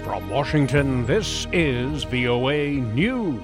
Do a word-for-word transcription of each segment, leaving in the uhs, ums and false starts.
From Washington, this is V O A News.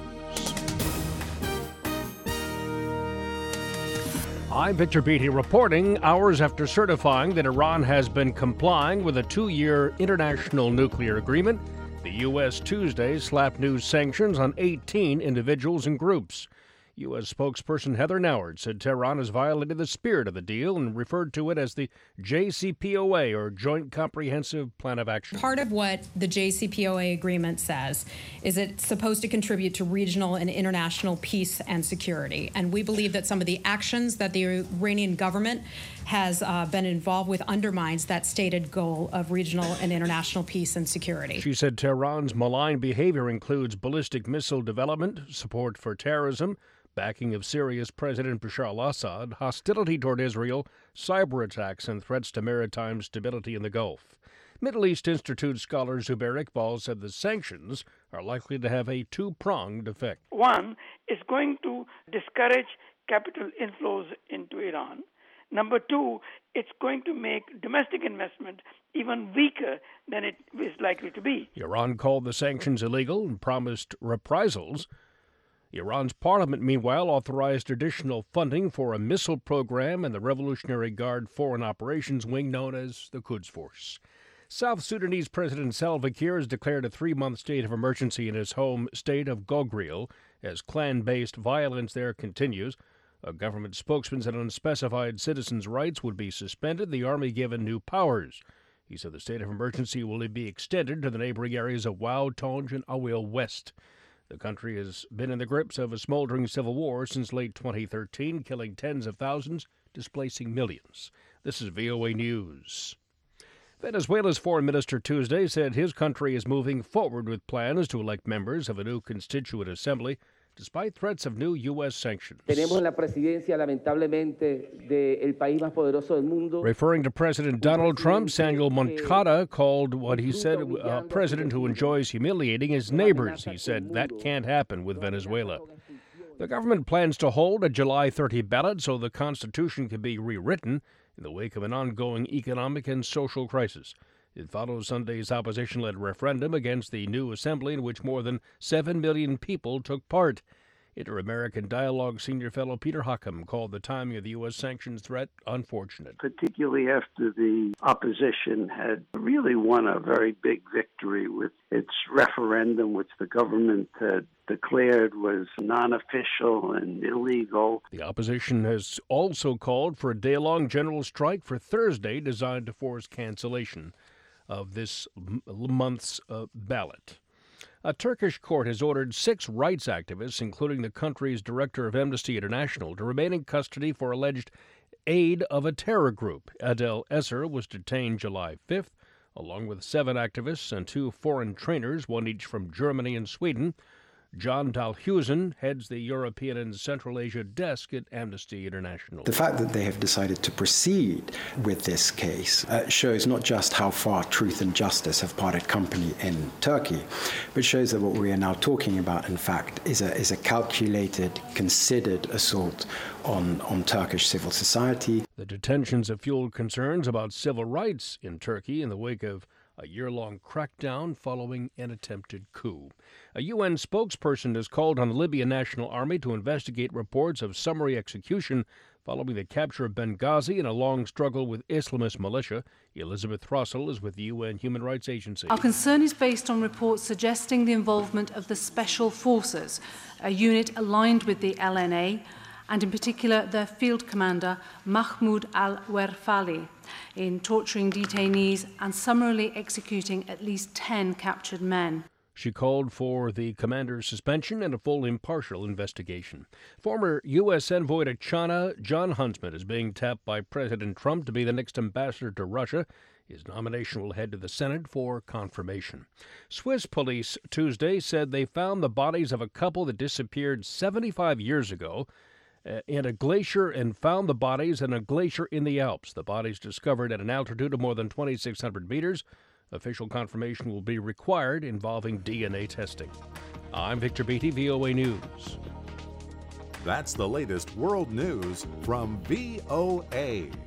I'm Victor Beatty reporting hours after certifying that Iran has been complying with a two-year international nuclear agreement. The U S Tuesday slapped new sanctions on eighteen individuals and groups. U S spokesperson Heather Nauert said Tehran has violated the spirit of the deal and referred to it as the J C P O A, or Joint Comprehensive Plan of Action. Part of what the J C P O A agreement says is it's supposed to contribute to regional and international peace and security. And we believe that some of the actions that the Iranian government has uh, been involved with undermines that stated goal of regional and international peace and security. She said Tehran's malign behavior includes ballistic missile development, support for terrorism, backing of Syria's President Bashar al-Assad, hostility toward Israel, cyber attacks, and threats to maritime stability in the Gulf. Middle East Institute scholar Zubair Iqbal said the sanctions are likely to have a two-pronged effect. One is going to discourage capital inflows into Iran. Number two, it's going to make domestic investment even weaker than it is likely to be. Iran called the sanctions illegal and promised reprisals. Iran's parliament, meanwhile, authorized additional funding for a missile program and the Revolutionary Guard Foreign Operations Wing known as the Quds Force. South Sudanese President Salva Kiir has declared a three-month state of emergency in his home state of Gogril as clan-based violence there continues. A government spokesman said unspecified citizens' rights would be suspended, the army given new powers. He said the state of emergency will be extended to the neighboring areas of Wau, Tonj, and Awil West. The country has been in the grips of a smoldering civil war since late twenty thirteen, killing tens of thousands, displacing millions. This is V O A News. Venezuela's foreign minister Tuesday said his country is moving forward with plans to elect members of a new constituent assembly, despite threats of new U S sanctions. Tenemos la presidencia, lamentablemente, del país más poderoso del mundo. Referring to President Donald Trump, Samuel Moncada called what he said a president who enjoys humiliating his neighbors. He said that can't happen with Venezuela. The government plans to hold a July thirtieth ballot so the Constitution can be rewritten in the wake of an ongoing economic and social crisis. It follows Sunday's opposition-led referendum against the new assembly in which more than seven million people took part. Inter-American Dialogue senior fellow Peter Hockham called the timing of the U S sanctions threat unfortunate. Particularly after the opposition had really won a very big victory with its referendum, which the government had declared was non-official and illegal. The opposition has also called for a day-long general strike for Thursday designed to force cancellation of this month's uh, ballot. A Turkish court has ordered six rights activists, including the country's director of Amnesty International, to remain in custody for alleged aid of a terror group. Adel Esser was detained July fifth, along with seven activists and two foreign trainers, one each from Germany and Sweden. John Dalhusen heads the European and Central Asia desk at Amnesty International. The fact that they have decided to proceed with this case uh, shows not just how far truth and justice have parted company in Turkey, but shows that what we are now talking about, in fact, is a, is a calculated, considered assault on, on Turkish civil society. The detentions have fueled concerns about civil rights in Turkey in the wake of a year-long crackdown following an attempted coup. A U N spokesperson has called on the Libyan National Army to investigate reports of summary execution following the capture of Benghazi in a long struggle with Islamist militia. Elizabeth Russell is with the U N Human Rights Agency. Our concern is based on reports suggesting the involvement of the Special Forces, a unit aligned with the L N A, and in particular their field commander, Mahmoud al-Werfali, in torturing detainees and summarily executing at least ten captured men. She called for the commander's suspension and a full impartial investigation. Former U S envoy to China, John Huntsman, is being tapped by President Trump to be the next ambassador to Russia. His nomination will head to the Senate for confirmation. Swiss police Tuesday said they found the bodies of a couple that disappeared seventy-five years ago in a glacier and found the bodies in a glacier in the Alps. The bodies discovered at an altitude of more than twenty-six hundred meters. Official confirmation will be required involving D N A testing. I'm Victor Beatty, V O A News. That's the latest world news from V O A.